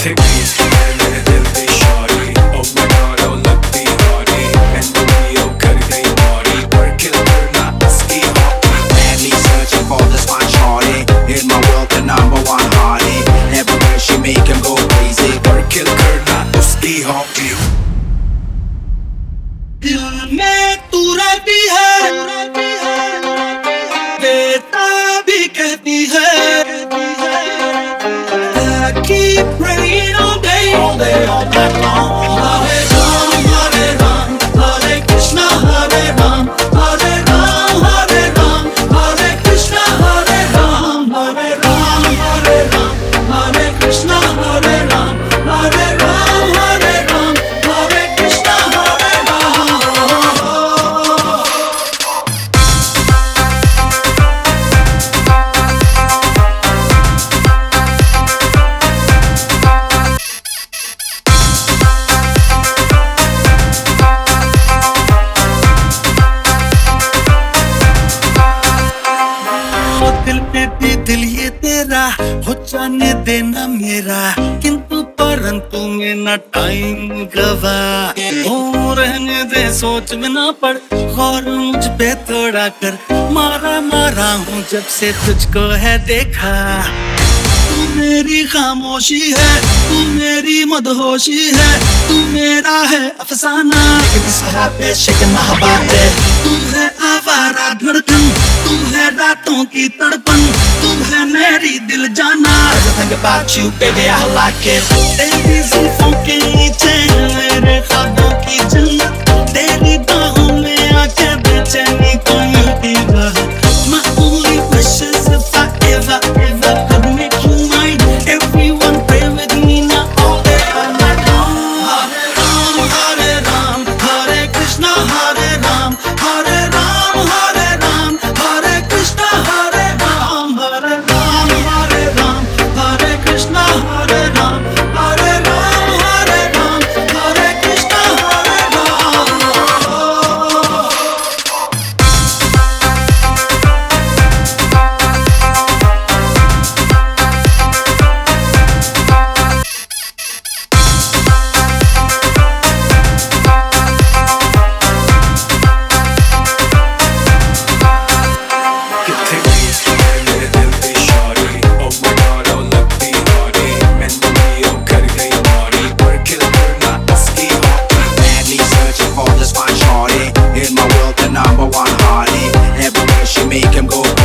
किथे गई तू है मेरे दिल दी शौरी ओ माय गॉड ओ लगती हॉरी एंड वो कर गई मौरी वर्क इट करना इसकी हॉकी Madly searching for this fine shorty in my world, the number one hottie. Everywhere she make him go crazy. Work it करना इसकी हॉकी दिल में तू रहती है बेटा भी कहती है I keep praying all day, all night long. Hare Ram, Hare Ram, Hare Krishna, Hare Ram, Hare Ram, Hare Ram, Hare Krishna, Hare Ram, Hare Ram, Hare Ram, Hare Krishna, Hare Ram, Hare Ram, Hare Ram, Hare Krishna, Hare Ram. दिल पे भी दिल ये तेरा हो जाने देना मेरा किंतु परंतु में ना टाइम गवा ओ रहने दे सोच में ना पड़ गौर मुझ पे थोड़ा कर मारा हूँ जब से तुझको है देखा तू मेरी खामोशी है तू मेरी मदहोशी है तू मेरा है अफसाना तू है आवारा धड़कन तू है रातों की तड़पन तू है मेरी दिल जाना Think about you, baby, I like it. तेरी जुल्फों के नीचे मेरे ख्वाबों की जन्नत तेरी बाहों में आके बेचैनी को मिलती रहा My only wish is if I ever could make you mine. Everyone pray with me now all day all night long. Hare Ram, Hare Krishna, Hare Ram, Hare Ram, Hare Ram, Hare Krishna, Hare Ram, Hare Ram, Hare Ram, Hare Krishna, Hare Ram, Hare Ram, Hare Ram, Hare Krishna, Hare Ram. किथे गई तू है मेरे दिल दी शौरी oh my God oh लगती हॉरी एंड वो कर गई मौरी वर्क इट करना इसकी हॉकी Madly searching for this fine shorty in my world, the number one hottie. Everywhere she make him go